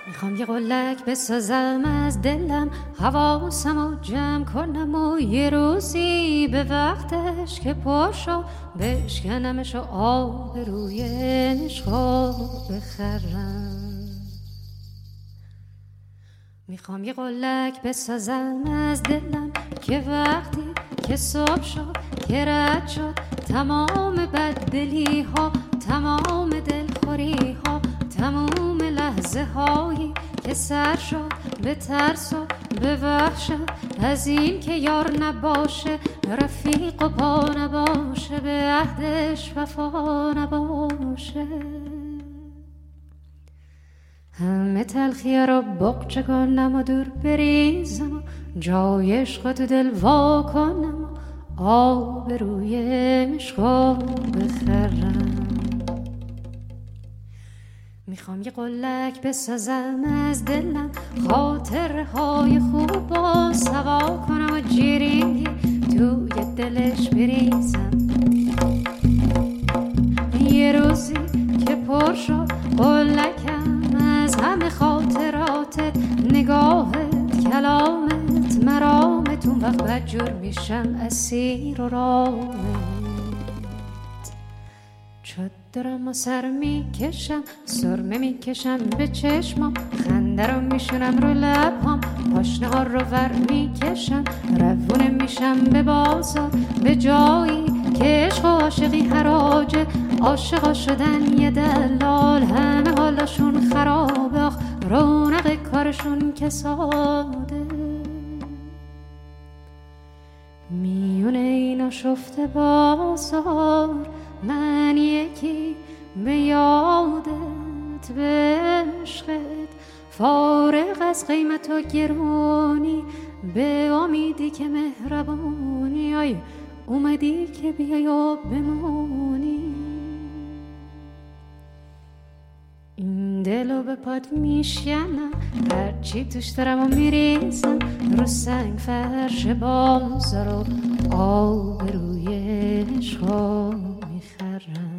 میخوام یه قلک بسازم از دلم، حواسمو جمع کنم و یه روزی به وقتش که پاشو بشکنمش و آب روی عشقو بخرم. میخوام یه قلک بسازم از دلم که وقتی که صبح شد که رد شد تمام بددلی ها، تمام دلخوری ها، تمام لحظه هایی که سر شد به ترس و به وحشت از این که یار نباشه، رفیق و پا نباشه، به عهدش وفا نباشه. همه تلخیه رو بقچه کنم و دور بریزم و جای عشق تو دل وا کنم و آب روی عشقو بخرم. میخوام یه قلک بسازم از دلم، خاطرهای خوب و سوا کنم و جیرینگی توی دلش بریزم. یه روزی که پر شد قلکم از همه خاطراتت، نگاهت، کلامت، مرامت، اون وقت بدجور میشم اسیر و رامت. دارم و سر میکشم، سرمه میکشم به چشمام، خنده رو میشونم رو لبام، پاشنه ها رو ور میکشم، روونه میشم به بازار، به جایی که عشق و عاشقی حراجه، عاشقا شدن یه دلال، همه حالشون خرابه، آخ رونق کارشون کساده. میونه اینا شفته بازار، من یکی به یادت، به عشقت، فارغ از قیمت و گرانی، به امیدی که مهربانی، آی اومدی که بیای و بمونی. این دلو به پات میشکنم، هرچی توش دارم و میریزم رو سنگ فرش بازار و آب روی عشقو میخرم.